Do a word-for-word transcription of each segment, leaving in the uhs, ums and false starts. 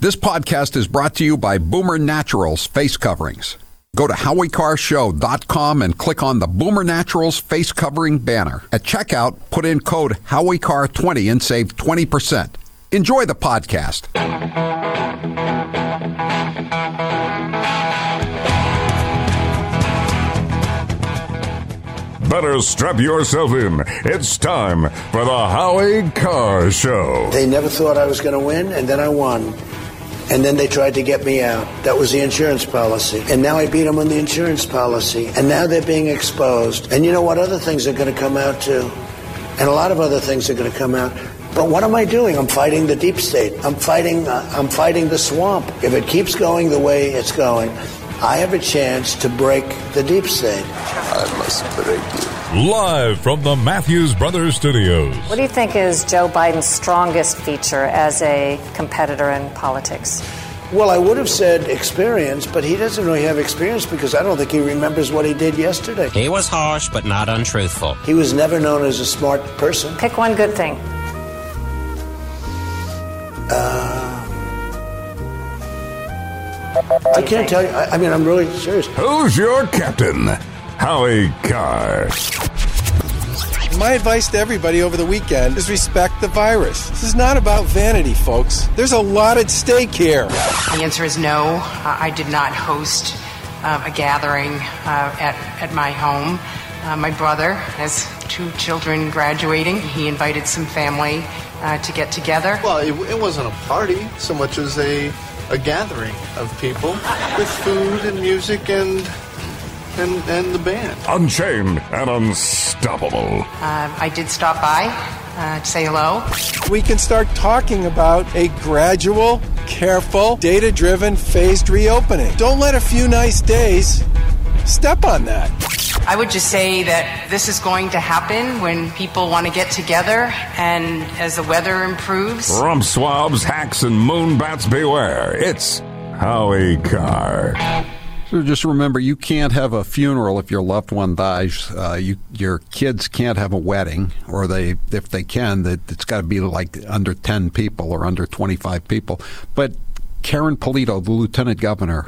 This podcast is brought to you by Boomer Naturals Face Coverings. Go to howie carr show dot com and click on the Boomer Naturals Face Covering banner. At checkout, put in code howie carr twenty and save twenty percent. Enjoy the podcast. Better strap yourself in. It's time for the Howie Carr Show. They never thought I was going to win, and then I won. And then they tried to get me out. That was the insurance policy. And now I beat them on the insurance policy. And now they're being exposed. And you know what? Other things are going to come out, too. And a lot of other things are going to come out. But what am I doing? I'm fighting the deep state. I'm fighting, uh, I'm fighting the swamp. If it keeps going the way it's going, I have a chance to break the deep state. I must break you. Live from the Matthews Brothers Studios. What do you think is Joe Biden's strongest feature as a competitor in politics? Well, I would have said experience, but he doesn't really have experience because I don't think he remembers what he did yesterday. He was harsh, but not untruthful. He was never known as a smart person. Pick one good thing. Uh... I can't tell you. I, I mean, I'm really serious. Who's your captain? Howie Carr. My advice to everybody over the weekend is respect the virus. This is not about vanity, folks. There's a lot at stake here. The answer is no. Uh, I did not host uh, a gathering uh, at, at my home. Uh, my brother has two children graduating. He invited some family uh, to get together. Well, it, it wasn't a party so much as a... a gathering of people with food and music and and and the band. Unchained and unstoppable. Uh, I did stop by uh, to say hello. We can start talking about a gradual, careful, data-driven, phased reopening. Don't let a few nice days step on that. I would just say that this is going to happen when people want to get together and as the weather improves. Rump swabs, hacks, and moonbats beware. It's Howie Carr. So just remember, you can't have a funeral if your loved one dies. Uh, you, your kids can't have a wedding, or they, if they can, that it's got to be like under ten people or under twenty-five people. But Karen Polito, the lieutenant governor,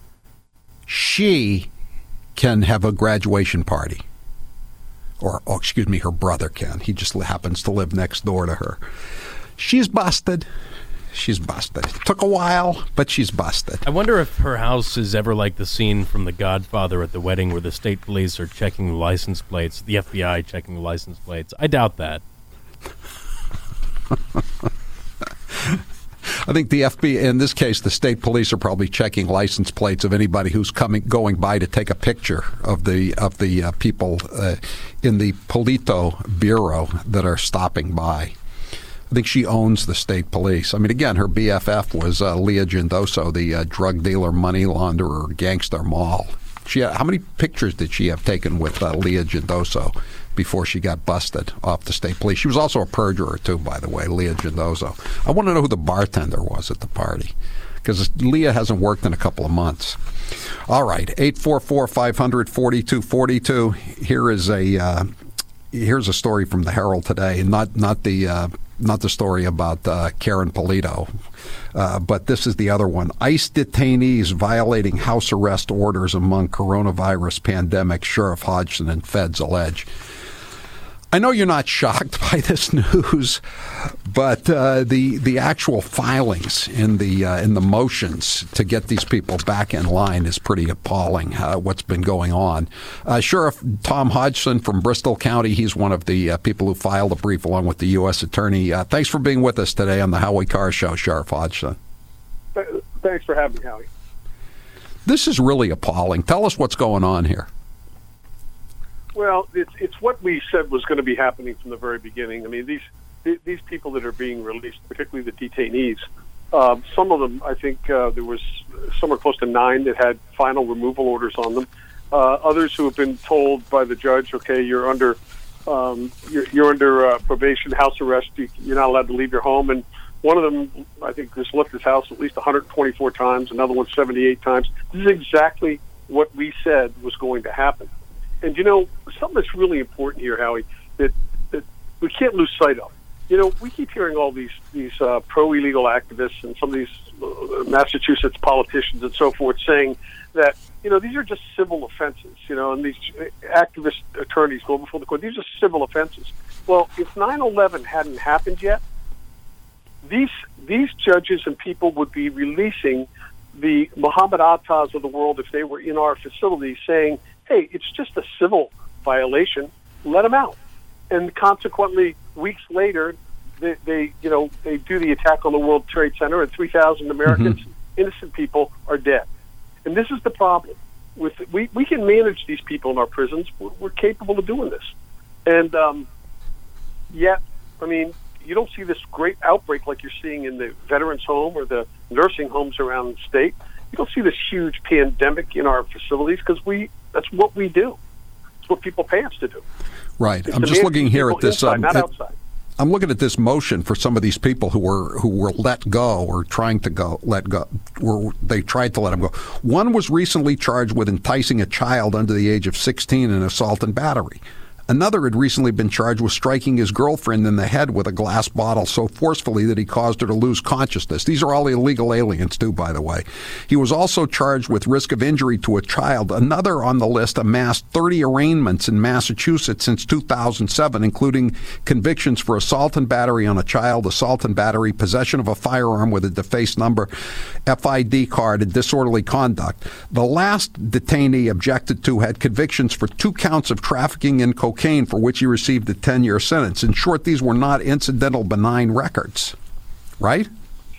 she can have a graduation party. Or, oh, excuse me, her brother can. He just happens to live next door to her. She's busted. She's busted. It took a while, but she's busted. I wonder if her house is ever like the scene from The Godfather at the wedding where the state police are checking the license plates, the F B I checking the license plates. I doubt that. I think the F B I, in this case, the state police are probably checking license plates of anybody who's coming, going by to take a picture of the of the uh, people uh, in the Polito Bureau that are stopping by. I think she owns the state police. I mean, again, her B F F was uh, Leah Gendoso, the uh, drug dealer, money launderer, gangster mall. She had, how many pictures did she have taken with uh, Leah Gendoso before she got busted off the state police? She was also a perjurer, too, by the way, Leah Gendoso. I want to know who the bartender was at the party, because Leah hasn't worked in a couple of months. All right, eight four four, five hundred, forty-two forty-two. Here is a uh, here's a story from the Herald today, not not the uh, not the story about uh, Karen Polito, uh, but this is the other one. ICE detainees violating house arrest orders among coronavirus pandemic, Sheriff Hodgson and feds allege. I know you're not shocked by this news, but uh, the the actual filings in the uh, in the motions to get these people back in line is pretty appalling. Uh, what's been going on? Uh, Sheriff Tom Hodgson from Bristol County, he's one of the uh, people who filed a brief along with the U S Attorney. Uh, thanks for being with us today on the Howie Carr Show, Sheriff Hodgson. Thanks for having me, Howie. This is really appalling. Tell us what's going on here. Well, it's it's what we said was going to be happening from the very beginning. I mean, these these people that are being released, particularly the detainees, uh, some of them, I think uh, there was somewhere close to nine that had final removal orders on them. Uh, others who have been told by the judge, okay, you're under um, you're, you're under uh, probation, house arrest. You, you're not allowed to leave your home. And one of them, I think, has left his house at least one hundred twenty-four times. Another one, seventy-eight times. This is exactly what we said was going to happen. And, you know, something that's really important here, Howie, that, that we can't lose sight of. You know, we keep hearing all these these uh, pro-illegal activists and some of these Massachusetts politicians and so forth saying that, you know, these are just civil offenses, you know, and these activist attorneys go before the court. These are civil offenses. Well, if nine eleven hadn't happened yet, these these judges and people would be releasing the Muhammad Attas of the world if they were in our facilities saying, hey, it's just a civil violation, let them out. And consequently, weeks later, they, they you know, they do the attack on the World Trade Center and three thousand Americans, mm-hmm. innocent people, are dead. And this is the problem. With we, we can manage these people in our prisons. We're, we're capable of doing this. And um, yet, I mean, you don't see this great outbreak like you're seeing in the veterans' home or the nursing homes around the state. You don't see this huge pandemic in our facilities because we that's what we do. It's what people pay us to do. Right. It's I'm just looking here at this. Inside, um, not it, outside. I'm looking at this motion for some of these people who were who were let go or trying to go let go. Were they tried to let them go? One was recently charged with enticing a child under the age of sixteen in assault and battery. Another had recently been charged with striking his girlfriend in the head with a glass bottle so forcefully that he caused her to lose consciousness. These are all illegal aliens, too, by the way. He was also charged with risk of injury to a child. Another on the list amassed thirty arraignments in Massachusetts since two thousand seven, including convictions for assault and battery on a child, assault and battery, possession of a firearm with a defaced number, F I D card, and disorderly conduct. The last detainee objected to had convictions for two counts of trafficking in cocaine, for which he received a ten-year sentence. In short, these were not incidental benign records, right?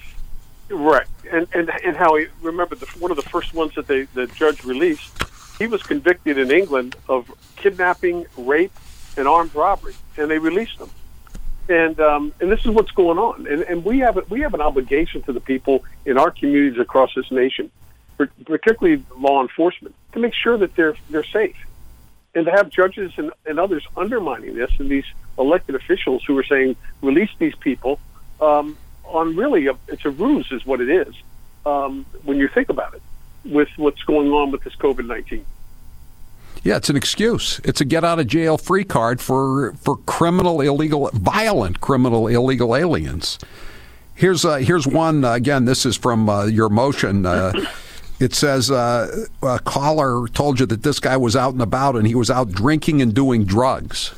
Right. And and and Howie, remember, the, one of the first ones that they, the judge released, he was convicted in England of kidnapping, rape, and armed robbery, and they released him. And um, and this is what's going on. And and we have a, we have an obligation to the people in our communities across this nation, particularly law enforcement, to make sure that they're they're safe. And to have judges and, and others undermining this, and these elected officials who are saying, release these people, um, on really, a, it's a ruse is what it is, um, when you think about it, with what's going on with this COVID nineteen. Yeah, it's an excuse. It's a get-out-of-jail-free card for, for criminal, illegal, violent criminal, illegal aliens. Here's, uh, here's one, uh, again, this is from uh, your motion. Uh, It says uh, a caller told you that this guy was out and about and he was out drinking and doing drugs.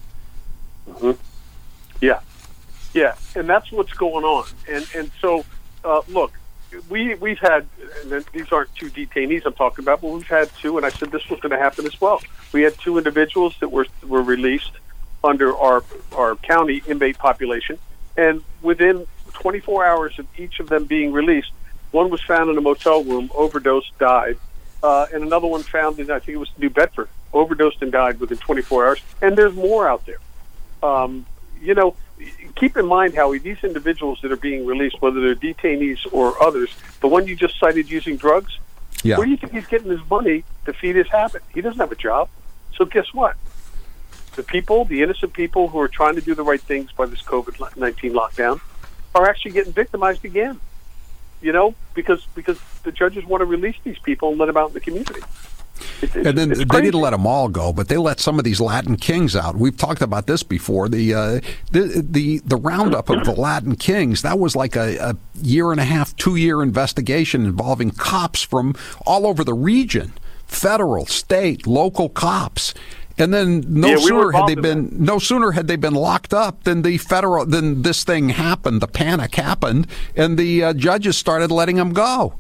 Mm-hmm. Yeah, yeah, and that's what's going on. And and so, uh, look, we we've had, and these aren't two detainees I'm talking about, but we've had two, and I said this was going to happen as well. We had two individuals that were were released under our our county inmate population, and within twenty-four hours of each of them being released, one was found in a motel room, overdosed, died, uh, and another one found in, I think it was New Bedford, overdosed and died within twenty-four hours. And there's more out there. Um, you know, keep in mind, Howie, these individuals that are being released, whether they're detainees or others, the one you just cited using drugs, yeah. where do you think he's getting his money to feed his habit? He doesn't have a job. So guess what? The people, the innocent people who are trying to do the right things by this COVID nineteen lockdown are actually getting victimized again. You know, because because the judges want to release these people and let them out in the community. It, and then they didn't let them all go, but they let some of these Latin kings out. We've talked about this before. The uh, the, the the roundup of the Latin kings, that was like a, a year and a half, two year investigation involving cops from all over the region, federal, state, local cops. And then no yeah, we sooner had they been that. no sooner had they been locked up than the federal than this thing happened. The panic happened, and the uh, judges started letting them go.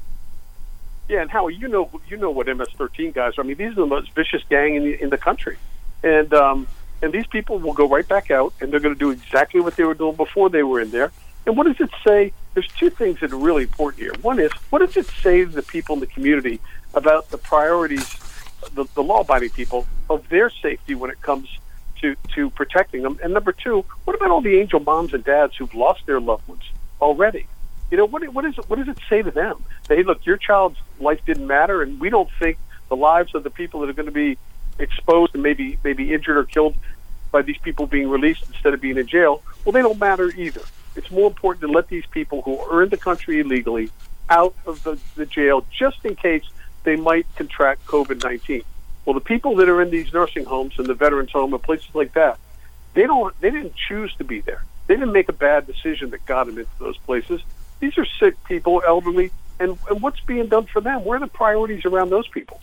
Yeah, and Howie, you know you know what M S thirteen guys are. I mean, these are the most vicious gang in the, in the country, and um, and these people will go right back out, and they're going to do exactly what they were doing before they were in there. And what does it say? There's two things that are really important here. One is, what does it say to the people in the community about the priorities, the, the law-abiding people, of their safety when it comes to, to protecting them? And number two, what about all the angel moms and dads who've lost their loved ones already? You know, what what is it, what does it say to them? Hey, look, your child's life didn't matter, and we don't think the lives of the people that are going to be exposed and maybe maybe injured or killed by these people being released instead of being in jail, well, they don't matter either. It's more important to let these people who are in the country illegally out of the, the jail just in case they might contract COVID nineteen. Well, the people that are in these nursing homes and the veterans home and places like that, they don't they didn't choose to be there. They didn't make a bad decision that got them into those places. These are sick people, elderly, and, and what's being done for them? Where are the priorities around those people?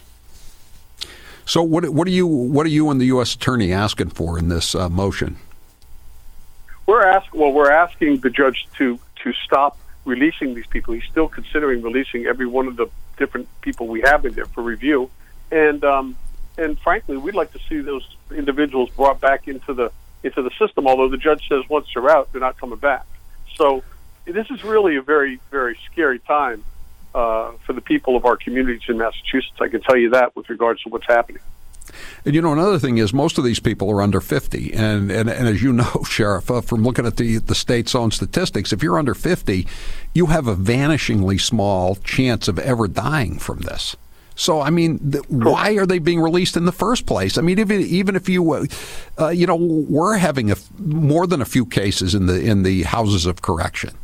So what what are you what are you and the U S Attorney asking for in this uh, motion? We're asking well, we're asking the judge to to stop releasing these people. He's still considering releasing every one of the different people we have in there for review, and um, and frankly, we'd like to see those individuals brought back into the into the system. Although the judge says once they're out, they're not coming back. So this is really a very very scary time uh, for the people of our communities in Massachusetts. I can tell you that with regards to what's happening. And, you know, another thing is most of these people are under fifty. And, and, and as you know, Sheriff, uh, from looking at the, the state's own statistics, if you're under fifty, you have a vanishingly small chance of ever dying from this. So, I mean, th- why are they being released in the first place? I mean, even even if you, uh, uh, you know, we're having a, more than a few cases in the in the houses of correction.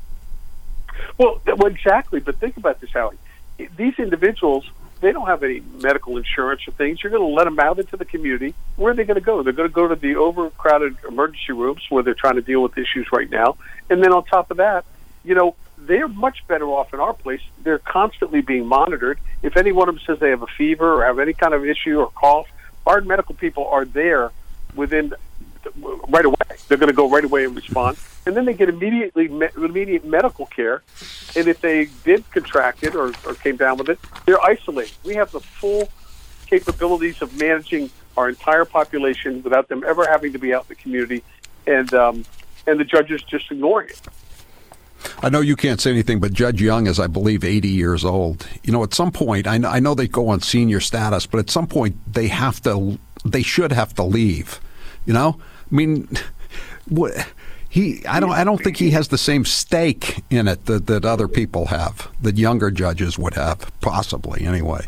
Well, well, exactly. But think about this, Howie. These individuals, they don't have any medical insurance or things. You're going to let them out into the community. Where are they going to go? They're going to go to the overcrowded emergency rooms where they're trying to deal with issues right now. And then on top of that, you know, they're much better off in our place. They're constantly being monitored. If any one of them says they have a fever or have any kind of issue or cough, our medical people are there within right away. They're going to go right away and respond. And then they get immediately immediate medical care. And if they did contract it or, or came down with it, they're isolated. We have the full capabilities of managing our entire population without them ever having to be out in the community, and um, and the judges just ignoring it. I know you can't say anything, but Judge Young is, I believe, eighty years old. You know, at some point, I know, I know they go on senior status, but at some point they have to, they should have to leave. You know, I mean, what? He, I don't, I don't think he has the same stake in it that, that other people have, that younger judges would have, possibly, anyway.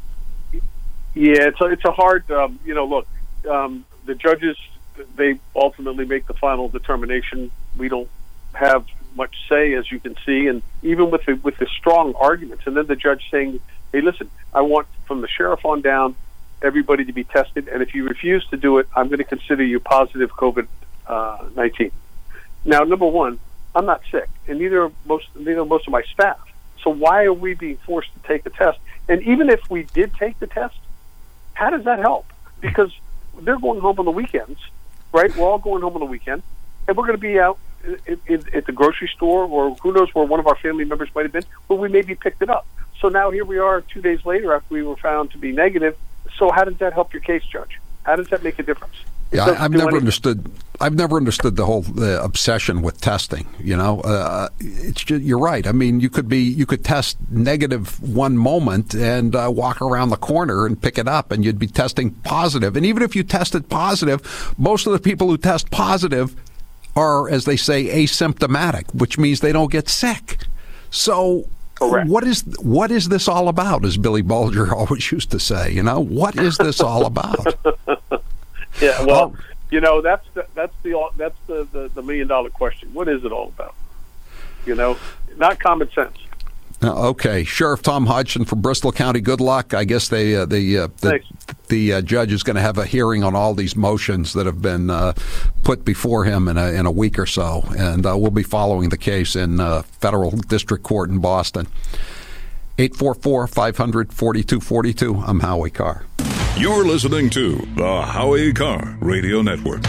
Yeah, it's a, it's a hard, um, you know, look, um, the judges, they ultimately make the final determination. We don't have much say, as you can see, and even with the, with the strong arguments, and then the judge saying, hey, listen, I want from the sheriff on down everybody to be tested, and if you refuse to do it, I'm going to consider you positive COVID nineteen. Now, number one, I'm not sick, and neither are most neither are most of my staff. So why are we being forced to take a test? And even if we did take the test, how does that help? Because they're going home on the weekends, right? We're all going home on the weekend, and we're going to be out in, in, at the grocery store, or who knows where one of our family members might have been, where we maybe picked it up. So now here we are two days later after we were found to be negative. So how does that help your case, Judge? How does that make a difference? Yeah, I've never anything. understood. I've never understood the whole uh, obsession with testing. You know, uh, it's just, you're right. I mean, you could be you could test negative one moment and uh, walk around the corner and pick it up, and you'd be testing positive. And even if you tested positive, most of the people who test positive are, as they say, asymptomatic, which means they don't get sick. So. Correct. What is what is this all about, as Billy Bulger always used to say? You know, what is this all about? Yeah, well, oh. you know, that's the, that's the that's the, the, the million dollar question. What is it all about? You know, not common sense. Uh, okay, Sheriff Tom Hodgson from Bristol County. Good luck. I guess they uh, the uh, the, the uh, judge is going to have a hearing on all these motions that have been uh, put before him in a in a week or so, and uh, we'll be following the case in uh, federal district court in Boston. eight four four, five hundred, forty-two forty-two. I'm Howie Carr. You're listening to the Howie Carr Radio Network.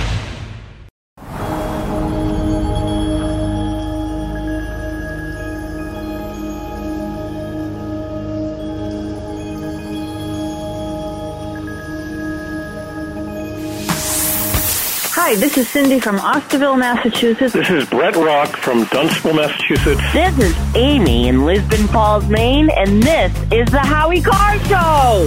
Hi, this is Cindy from Osterville, Massachusetts. This is Brett Rock from Dunstable, Massachusetts. This is Amy in Lisbon Falls, Maine, and this is the Howie Carr Show.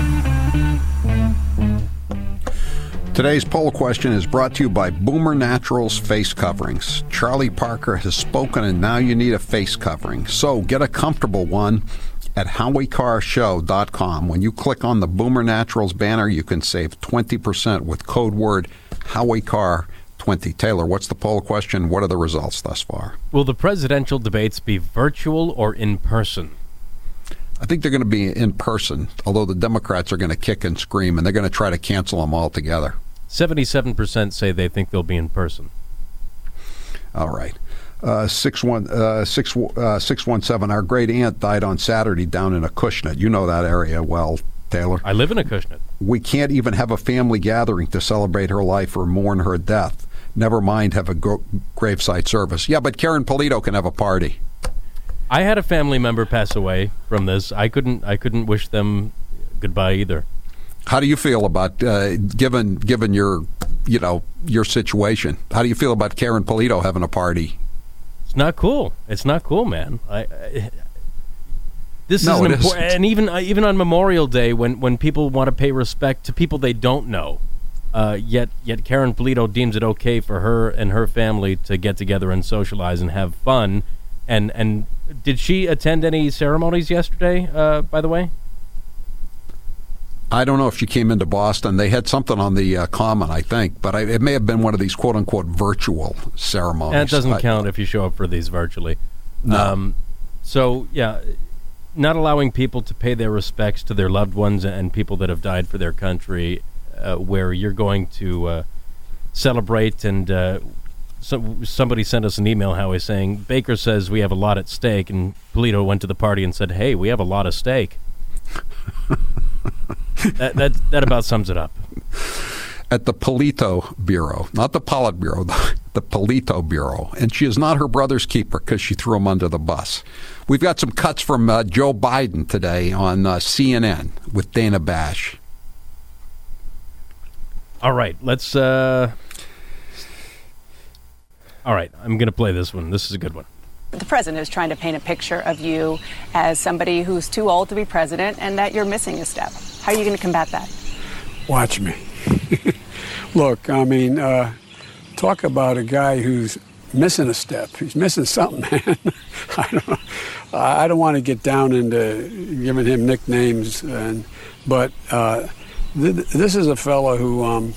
Today's poll question is brought to you by Boomer Naturals Face Coverings. Charlie Parker has spoken, and now you need a face covering. So get a comfortable one at howie carr show dot com. When you click on the Boomer Naturals banner, you can save twenty percent with code word Howie Carr twenty. Taylor, what's the poll question? What are the results thus far? Will the presidential debates be virtual or in person? I think they're going to be in person, although the Democrats are going to kick and scream, and they're going to try to cancel them altogether. seventy-seven percent say they think they'll be in person. All right. Uh, six one uh, six uh, six one seven. Our great aunt died on Saturday down in Acushnet. You know that area well, Taylor. I live in Acushnet. We can't even have a family gathering to celebrate her life or mourn her death. Never mind have a gro- gravesite service. Yeah, but Karen Polito can have a party. I had a family member pass away from this. I couldn't. I couldn't wish them goodbye either. How do you feel about uh, given given your you know your situation? How do you feel about Karen Polito having a party? It's not cool. It's not cool, man. I, I this no, is an it important, isn't. and even uh, even on Memorial Day, when, when people want to pay respect to people they don't know, uh, yet yet Karen Polito deems it okay for her and her family to get together and socialize and have fun. And and did she attend any ceremonies yesterday? Uh, by the way. I don't know if she came into Boston. They had something on the uh, Common, I think, but I, it may have been one of these quote-unquote virtual ceremonies. And it doesn't I, count if you show up for these virtually. No. Um, so, yeah, not allowing people to pay their respects to their loved ones and people that have died for their country, uh, where you're going to uh, celebrate. And uh, so, somebody sent us an email, Howie, saying, Baker says we have a lot at stake, and Polito went to the party and said, hey, we have a lot of steak. that, that that about sums it up. At the Polito Bureau, not the Politburo, the, the Polito Bureau. And she is not her brother's keeper because she threw him under the bus. We've got some cuts from uh, Joe Biden today on uh, C N N with Dana Bash. All right, let's... Uh... All right, I'm going to play this one. This is a good one. The president is trying to paint a picture of you as somebody who's too old to be president and that you're missing a step. How are you going to combat that? Watch me. Look, I mean, uh, talk about a guy who's missing a step. He's missing something, man. I don't, I don't want to get down into giving him nicknames, and, but uh, th- this is a fellow who um,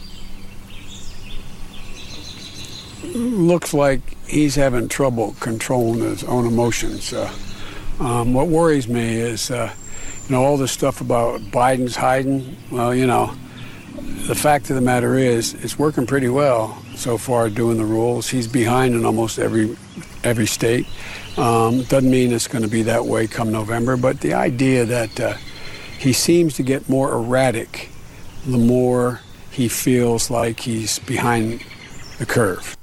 looks like he's having trouble controlling his own emotions. Uh, um, what worries me is, uh, you know, all this stuff about Biden's hiding. Well, you know, the fact of the matter is, it's working pretty well so far doing the rules. He's behind in almost every every state. Um, doesn't mean it's going to be that way come November, but the idea that uh, he seems to get more erratic the more he feels like he's behind the curve.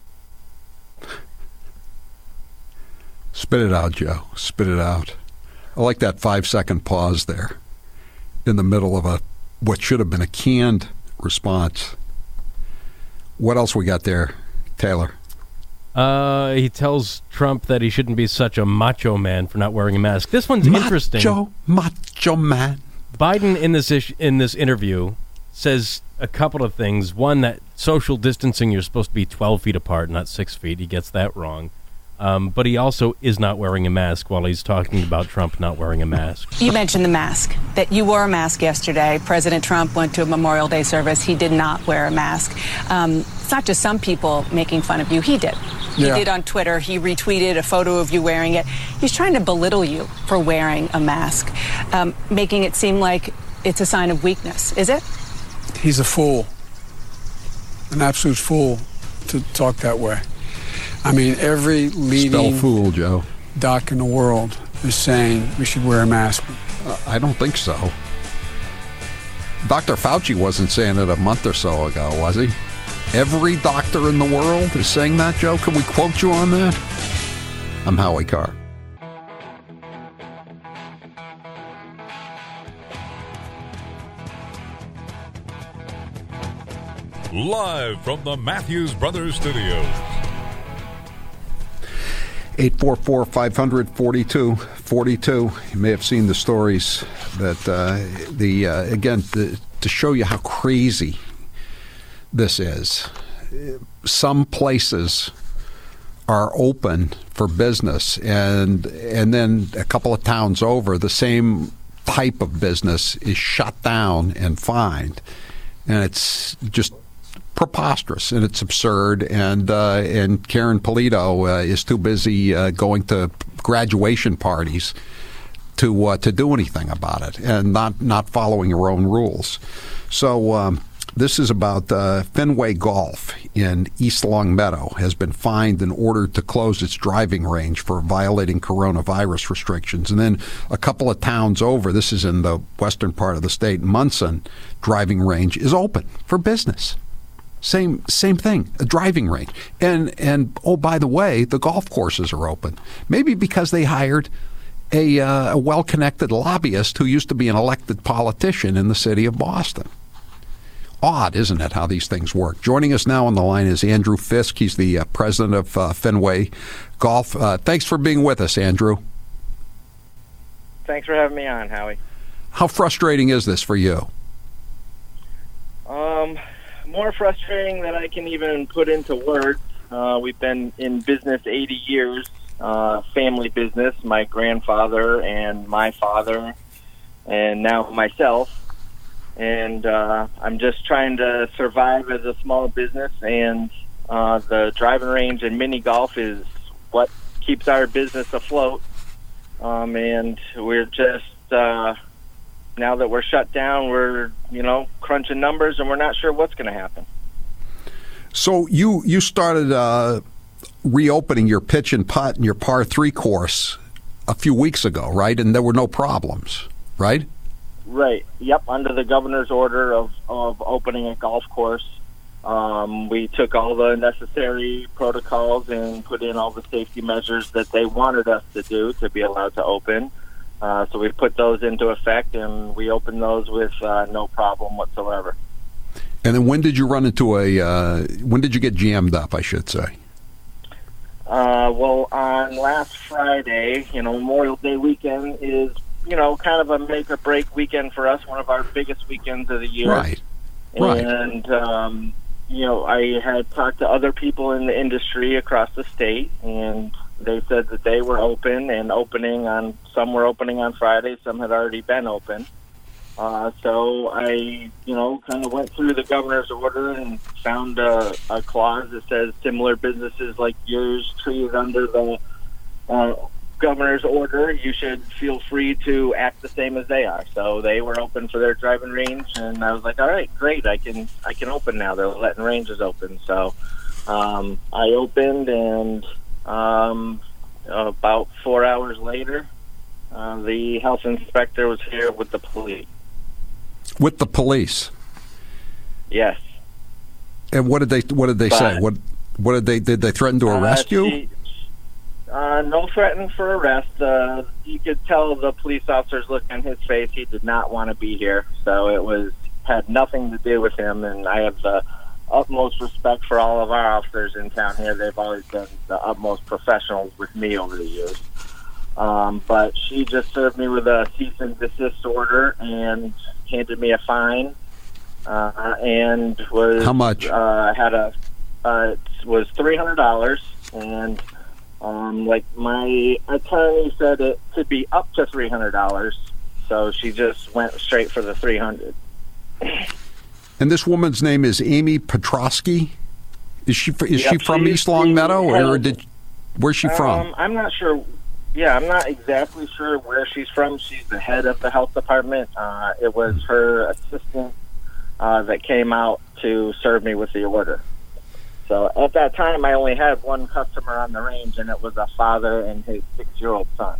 Spit it out, Joe. Spit it out. I like that five-second pause there in the middle of a what should have been a canned response. What else we got there, Taylor? Uh, he tells Trump that he shouldn't be such a macho man for not wearing a mask. This one's macho, interesting. Macho, macho man. Biden in this ish, in this interview says a couple of things. One, that social distancing, you're supposed to be twelve feet apart, not six feet. He gets that wrong. Um, but he also is not wearing a mask while he's talking about Trump not wearing a mask. You mentioned the mask, that you wore a mask yesterday. President Trump went to a Memorial Day service. He did not wear a mask. Um, it's not just some people making fun of you. He did. He Yeah. did on Twitter. He retweeted a photo of you wearing it. He's trying to belittle you for wearing a mask, um, making it seem like it's a sign of weakness. Is it? He's a fool, an absolute fool to talk that way. I mean, every leading Spell fool, Joe. doc in the world is saying we should wear a mask. Uh, I don't think so. Doctor Fauci wasn't saying it a month or so ago, was he? Every doctor in the world is saying that, Joe? Can we quote you on that? I'm Howie Carr. Live from the Matthews Brothers Studios. eight four four, five hundred, forty-two forty-two. You may have seen the stories that, uh, the uh, again, the, to show you how crazy this is. Some places are open for business, and and then a couple of towns over, the same type of business is shut down and fined. And it's just preposterous, and it's absurd, and uh, and Karen Polito uh, is too busy uh, going to graduation parties to uh, to do anything about it, and not not following her own rules. So um, This is about uh, Fenway Golf in East Longmeadow has been fined and ordered to close its driving range for violating coronavirus restrictions. And then a couple of towns over, this is in the western part of the state, Munson driving range is open for business. Same same thing, a driving range. And, and oh, by the way, the golf courses are open. Maybe because they hired a, uh, a well-connected lobbyist who used to be an elected politician in the city of Boston. Odd, isn't it, how these things work? Joining us now on the line is Andrew Fisk. He's the uh, president of uh, Fenway Golf. Uh, thanks for being with us, Andrew. Thanks for having me on, Howie. How frustrating is this for you? Um, more frustrating than I can even put into words. Uh, we've been in business eighty years, uh, family business, my grandfather and my father, and now myself. And uh, I'm just trying to survive as a small business, and uh, the driving range and mini golf is what keeps our business afloat. Um, and we're just, uh, now that we're shut down, we're, you know, crunching numbers, and we're not sure what's going to happen. So you, you started uh, reopening your pitch and putt and your par three course a few weeks ago, right? And there were no problems, right? Right. Yep. Under the governor's order of, of opening a golf course, um, we took all the necessary protocols and put in all the safety measures that they wanted us to do to be allowed to open. Uh, so we put those into effect, and we opened those with uh, no problem whatsoever. And then when did you run into a, uh, when did you get jammed up, I should say? Uh, well, on last Friday, you know, Memorial Day weekend is, you know, kind of a make-or-break weekend for us, one of our biggest weekends of the year. Right, right. And, um, you know, I had talked to other people in the industry across the state, and they said that they were open and opening on, some were opening on Friday, some had already been open. Uh, so I, you know, kind of went through the governor's order and found a, a clause that says similar businesses like yours treated under the uh, governor's order, you should feel free to act the same as they are. So they were open for their driving range, and I was like, all right, great, I can I can open now. They're letting ranges open. So um, I opened, and um, about four hours later, uh, the health inspector was here with the police. With the police? Yes. And what did they what did they but, say? What what did they did they threaten to arrest uh, you? She, Uh, no threaten for arrest. Uh, you could tell the police officer's look on his face. He did not want to be here. So it was had nothing to do with him. And I have the utmost respect for all of our officers in town here. They've always been the utmost professionals with me over the years. Um, but she just served me with a cease and desist order and handed me a fine. Uh, and was how much? Uh, had a uh, it was three hundred dollars and. Um, like my attorney said, it could be up to three hundred dollars, so she just went straight for the three hundred. And this woman's name is Amy Petrosky. Is she is yep, she from East Longmeadow, or did where's she from? Um, I'm not sure. Yeah, I'm not exactly sure where she's from. She's the head of the health department. Uh, it was her assistant uh, that came out to serve me with the order. So at that time, I only had one customer on the range, and it was a father and his six-year-old son.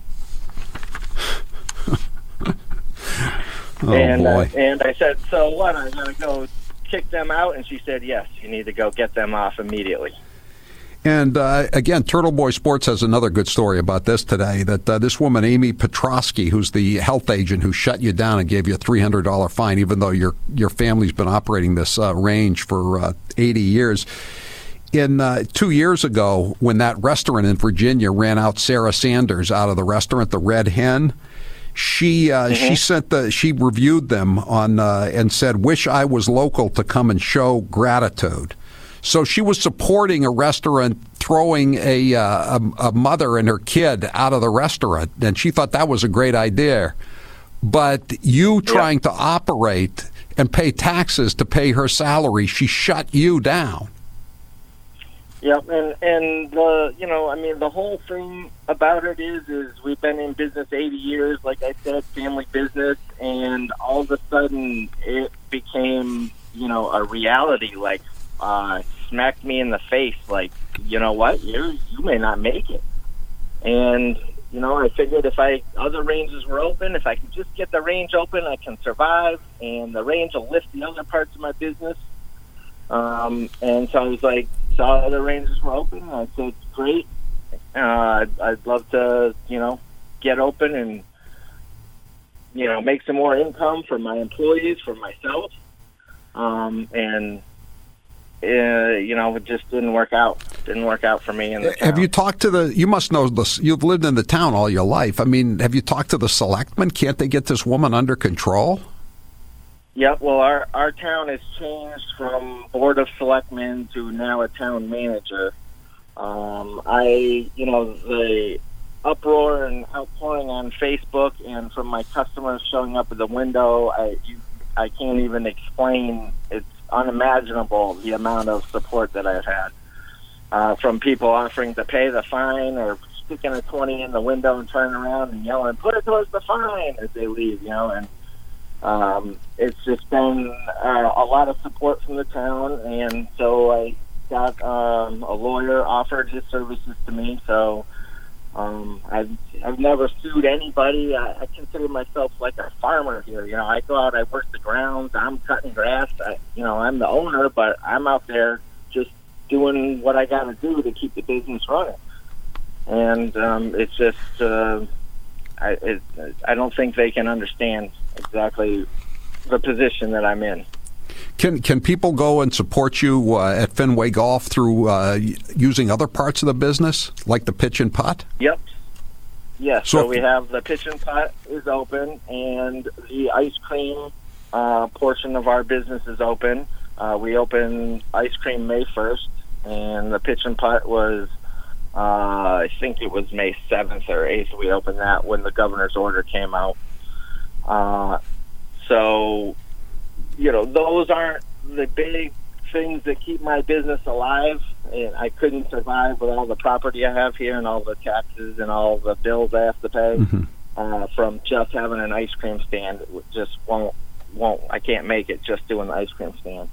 oh, and, boy. Uh, and I said, so what, I'm going to go kick them out? And she said, yes, you need to go get them off immediately. And uh, again, Turtle Boy Sports has another good story about this today, that uh, this woman, Amy Petrosky, who's the health agent who shut you down and gave you a three hundred dollars fine, even though your, your family's been operating this uh, range for uh, eighty years. In uh, two years ago, when that restaurant in Virginia ran out Sarah Sanders out of the restaurant, the Red Hen, she uh, mm-hmm. she sent the she reviewed them on uh, and said, "Wish I was local to come and show gratitude." So she was supporting a restaurant throwing a, uh, a a mother and her kid out of the restaurant, and she thought that was a great idea. But you trying yeah. to operate and pay taxes to pay her salary, she shut you down. Yep, and and the you know I mean the whole thing about it is is we've been in business eighty years, like I said, family business, and all of a sudden it became you know a reality, like, uh, smacked me in the face, like, you know what, you you may not make it. And, you know, I figured if I other ranges were open, if I could just get the range open, I can survive, and the range will lift the other parts of my business. Um, and so I was like, saw other ranges were open, and I said, great. Uh, I'd, I'd love to, you know, get open and, you know, make some more income for my employees, for myself. Um, and, uh, you know, it just didn't work out. Didn't work out for me. In the have town. you talked to the, you must know this, you've lived in the town all your life. I mean, have you talked to the selectmen? Can't they get this woman under control? Yep. Well, our, our town has changed from Board of Selectmen to now a town manager. Um, I, you know, the uproar and outpouring on Facebook and from my customers showing up at the window, I, you, I can't even explain. It's unimaginable the amount of support that I've had uh, from people offering to pay the fine or sticking a twenty in the window and turning around and yelling, "Put it towards the fine," as they leave, you know, and um, it's just been uh, a lot of support from the town, and so I got um, a lawyer offered his services to me. So um, I've I've never sued anybody. I, I consider myself like a farmer here. You know, I go out, I work the grounds, I'm cutting grass. I, you know, I'm the owner, but I'm out there just doing what I got to do to keep the business running. And um, it's just uh, I it, I don't think they can understand exactly the position that I'm in. Can can people go and support you uh, at Fenway Golf through uh, using other parts of the business, like the pitch and putt? Yep. Yes. So, so we have the pitch and putt is open, and the ice cream uh, portion of our business is open. Uh, we opened ice cream May first, and the pitch and putt was, uh, I think it was May seventh or eighth. We opened that when the governor's order came out. Uh, so. You know, those aren't the big things that keep my business alive. And I couldn't survive with all the property I have here and all the taxes and all the bills I have to pay mm-hmm. uh, from just having an ice cream stand. It just won't, won't. I can't make it just doing the ice cream stand.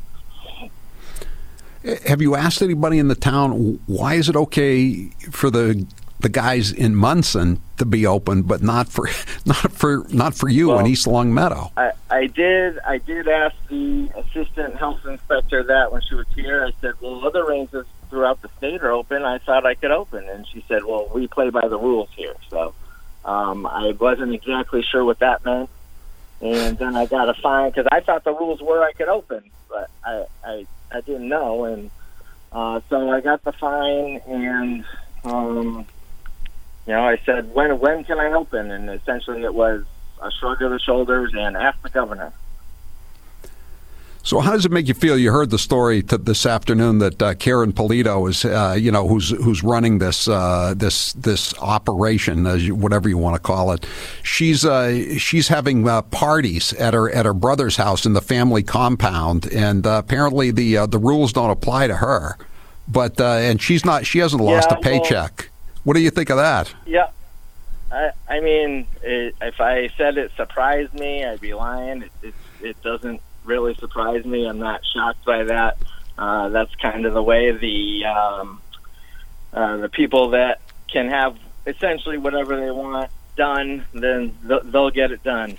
Have you asked anybody in the town why is it okay for the the guys in Munson to be open, but not for not for not for you well, in East Long Meadow? I, I did I did ask the assistant health inspector that when she was here. I said, "Well, other ranges throughout the state are open. I thought I could open," and she said, "Well, we play by the rules here." So um, I wasn't exactly sure what that meant, and then I got a fine because I thought the rules were I could open, but I I, I didn't know, and uh, so I got the fine and. Um, You know, I said, when when can I open? And essentially it was a shrug of the shoulders and ask the governor. So how does it make you feel? You heard the story to this afternoon that uh, Karen Polito is, uh, you know, who's who's running this uh, this this operation, as you, whatever you want to call it. She's uh, she's having uh, parties at her at her brother's house in the family compound, and uh, apparently the uh, the rules don't apply to her. But uh, and she's not she hasn't lost yeah, a paycheck. Well, what do you think of that? Yeah, I, I mean, it, if I said it surprised me, I'd be lying. It, it, it doesn't really surprise me. I'm not shocked by that. Uh, that's kind of the way the um, uh, the people that can have essentially whatever they want done, then th- they'll get it done.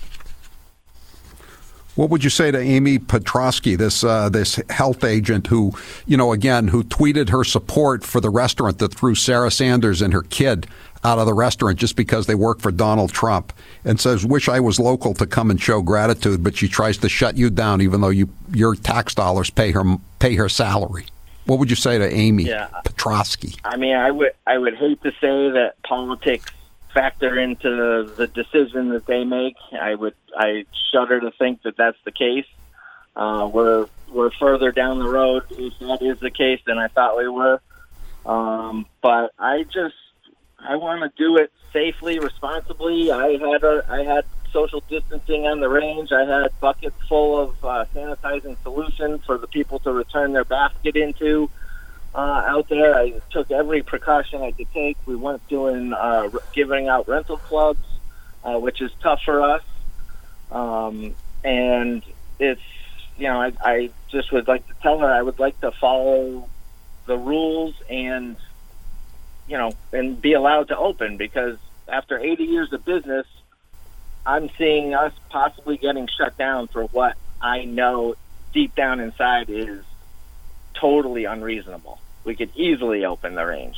What would you say to Amy Petrosky, this uh, this health agent who, you know, again, who tweeted her support for the restaurant that threw Sarah Sanders and her kid out of the restaurant just because they work for Donald Trump, and says, "Wish I was local to come and show gratitude," but she tries to shut you down even though you your tax dollars pay her pay her salary. What would you say to Amy yeah. Petrosky? I mean, I would I would hate to say that politics factor into the decision that they make. I would I shudder to think that that's the case. Uh, we're we're further down the road if that is the case than I thought we were. Um, but I just I want to do it safely, responsibly. I had a I had social distancing on the range. I had buckets full of uh, sanitizing solution for the people to return their basket into. Uh, out there, I took every precaution I could take. We weren't doing uh, giving out rental clubs, uh, which is tough for us. Um, and it's you know, I, I just would like to tell her I would like to follow the rules and, you know, and be allowed to open, because after eighty years of business, I'm seeing us possibly getting shut down for what I know deep down inside is totally unreasonable. We could easily open the range.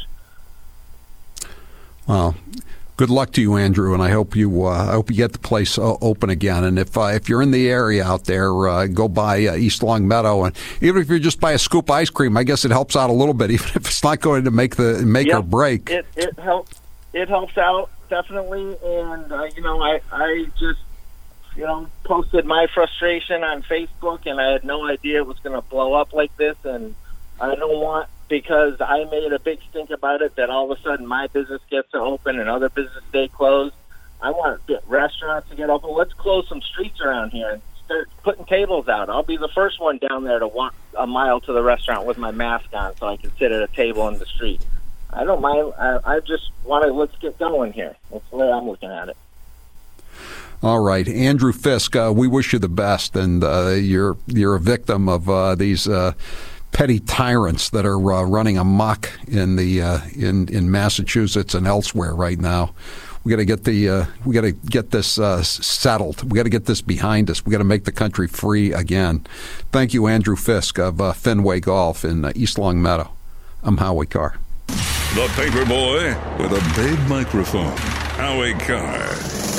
Well, good luck to you, Andrew, and I hope you uh, I hope you get the place uh, open again. And if uh, if you're in the area out there, uh, go by uh, East Long Meadow, and even if you're just by a scoop ice cream, I guess it helps out a little bit, even if it's not going to make the make yep. or break. It it helps. It helps out definitely, and uh, you know, I I just you know posted my frustration on Facebook, and I had no idea it was going to blow up like this, and I don't want. Because I made a big stink about it, that all of a sudden my business gets to open and other businesses stay closed. I want to get restaurants to get open. Let's close some streets around here and start putting tables out. I'll be the first one down there to walk a mile to the restaurant with my mask on so I can sit at a table in the street. I don't mind. I, I just want to, let's get going here. That's the way I'm looking at it. All right, Andrew Fisk, uh, we wish you the best, and uh, you're you're a victim of uh, these uh, petty tyrants that are uh, running amok in the uh, in in Massachusetts and elsewhere right now. We got to get the uh, we got to get this uh, settled. We got to get this behind us. We got to make the country free again. Thank you, Andrew Fisk of uh, Fenway Golf in uh, East Long Meadow. I'm Howie Carr. The paper boy with a big microphone. Howie Carr.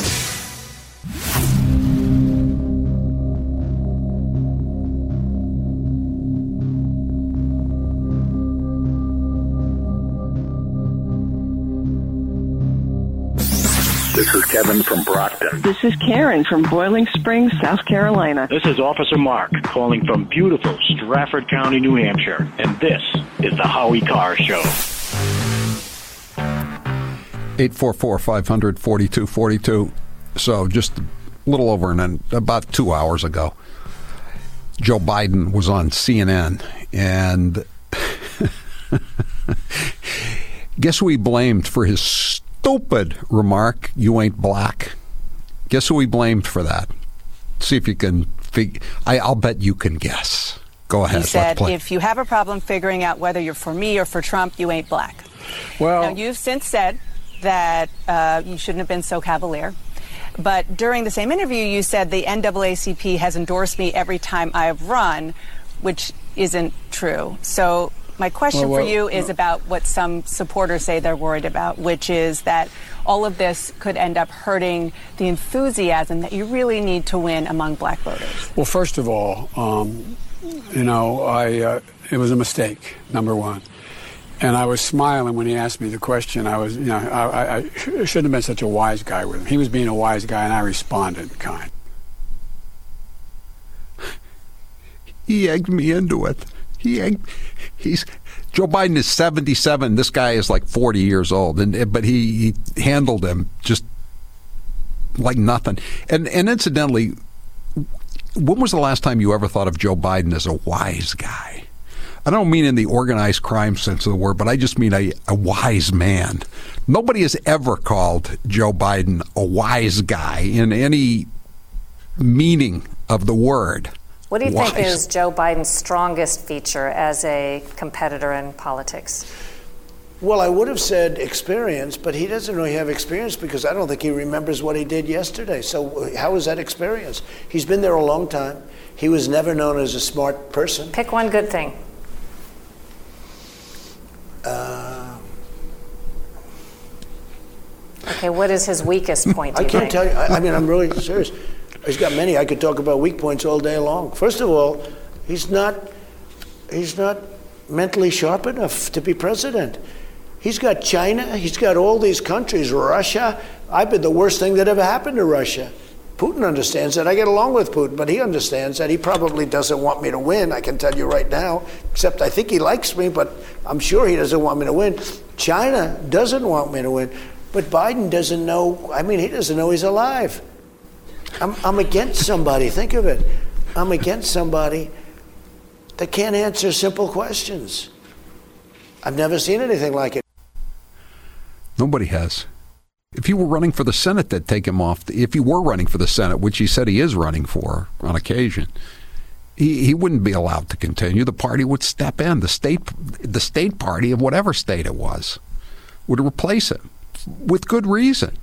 This is Kevin from Brockton. This is Karen from Boiling Springs, South Carolina. This is Officer Mark calling from beautiful Stratford County, New Hampshire. And this is the Howie Carr Show. eight four four, five hundred, forty-two forty-two. So just a little over an, about two hours ago, Joe Biden was on C N N, and guess who he blamed for his stupid remark, "You ain't black"? Guess who he blamed for that? See if you can figure. I'll bet you can guess. Go ahead. He said, Let's play. if you have a problem figuring out whether you're for me or for Trump, you ain't black. Well, now, you've since said that uh, you shouldn't have been so cavalier. But during the same interview, you said the N double A C P has endorsed me every time I've run, which isn't true. So my question well, well, for you is well, about what some supporters say they're worried about, which is that all of this could end up hurting the enthusiasm that you really need to win among black voters. Well, first of all, um, you know, I uh, it was a mistake, number one. And I was smiling when he asked me the question. I was, you know, I, I shouldn't have been such a wise guy with him. He was being a wise guy, and I responded kind. He egged me into it. He egged, he's Joe Biden is seventy-seven. This guy is like forty years old, and but he, he handled him just like nothing. And and incidentally, when was the last time you ever thought of Joe Biden as a wise guy? I don't mean in the organized crime sense of the word, but I just mean a, a wise man. Nobody has ever called Joe Biden a wise guy in any meaning of the word. What do you wise. think is Joe Biden's strongest feature as a competitor in politics? Well, I would have said experience, but he doesn't really have experience because I don't think he remembers what he did yesterday. So how is that experience? He's been there a long time. He was never known as a smart person. Pick one good thing. Uh, okay, what is his weakest point, do I you can't think? tell you. I, I mean, I'm really serious. He's got many. I could talk about weak points all day long. First of all, he's not, he's not mentally sharp enough to be president. He's got China. He's got all these countries. Russia. I've been the worst thing that ever happened to Russia. Putin understands that. I get along with Putin, but he understands that. He probably doesn't want me to win, I can tell you right now, except I think he likes me, but I'm sure he doesn't want me to win. China doesn't want me to win, but Biden doesn't know, I mean, he doesn't know he's alive. I'm, I'm against somebody, think of it. I'm against somebody that can't answer simple questions. I've never seen anything like it. Nobody has. If he were running for the Senate, they'd take him off. If he were running for the Senate, which he said he is running for on occasion, He, he wouldn't be allowed to continue. The party would step in. The state, the state party of whatever state it was would replace him with good reason.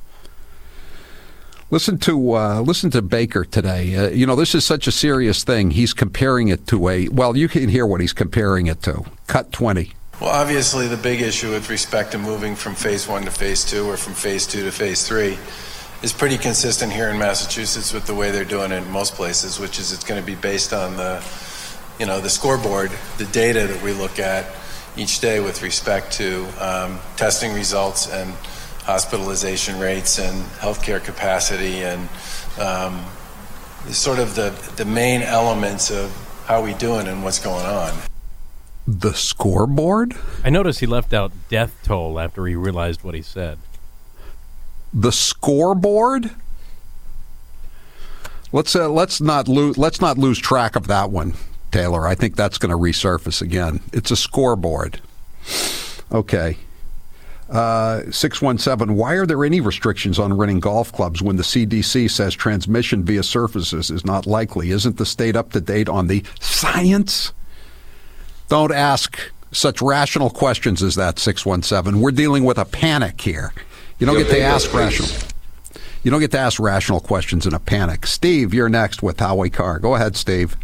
Listen to uh, listen to Baker today. Uh, you know, this is such a serious thing. He's comparing it to a, well, you can hear what he's comparing it to. Cut twenty. Well, obviously the big issue with respect to moving from phase one to phase two or from phase two to phase three is pretty consistent here in Massachusetts with the way they're doing it in most places, which is it's going to be based on the, you know, the scoreboard, the data that we look at each day with respect to um, testing results and hospitalization rates and healthcare capacity and um, sort of the, the main elements of how we doing and what's going on. The scoreboard? I noticed he left out death toll after he realized what he said. The scoreboard? Let's uh, let's not lose let's not lose track of that one, Taylor. I think that's going to resurface again. It's a scoreboard. Okay. Uh, six one seven, why are there any restrictions on renting golf clubs when the C D C says transmission via surfaces is not likely? Isn't the state up to date on the science? Don't ask such rational questions as that, six one seven. We're dealing with a panic here. You don't get to ask rational. You don't get to ask rational questions in a panic. Steve, you're next with Howie Carr. Go ahead, Steve.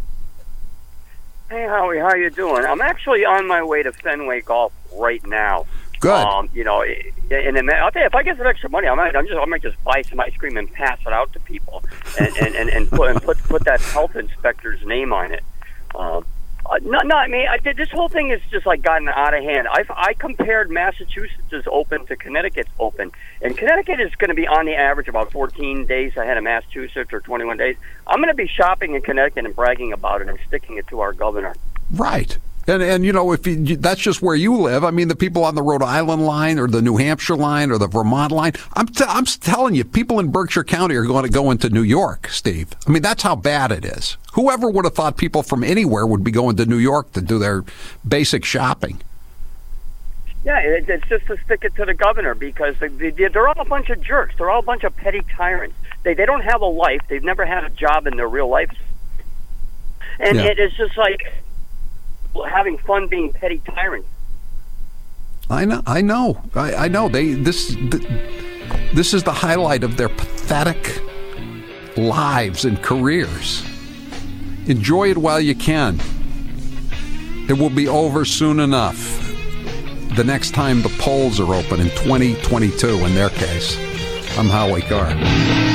Hey, Howie, how you doing? I'm actually on my way to Fenway Golf right now. Good. Um, you know, and then I'll tell you, if I get some extra money, I might, I'm just, I might just buy some ice cream and pass it out to people, and and, and, and put and put put that health inspector's name on it. Um, uh, no, no, I mean, I, this whole thing has just like gotten out of hand. I I compared Massachusetts' open to Connecticut's open, and Connecticut is going to be on the average about fourteen days ahead of Massachusetts, or twenty-one days. I'm going to be shopping in Connecticut and bragging about it and sticking it to our governor. Right. And, and you know, if you, that's just where you live, I mean, the people on the Rhode Island line or the New Hampshire line or the Vermont line, I'm, t- I'm telling you, people in Berkshire County are going to go into New York, Steve. I mean, that's how bad it is. Whoever would have thought people from anywhere would be going to New York to do their basic shopping? Yeah, it, it's just to stick it to the governor because they, they, they're all a bunch of jerks. They're all a bunch of petty tyrants. They they don't have a life. They've never had a job in their real life. And yeah. it, it's just like having fun being petty tyrants. I know, I know, I, I know. They this this is the highlight of their pathetic lives and careers. Enjoy it while you can. It will be over soon enough. The next time the polls are open in twenty twenty-two, in their case. I'm Howie Carr.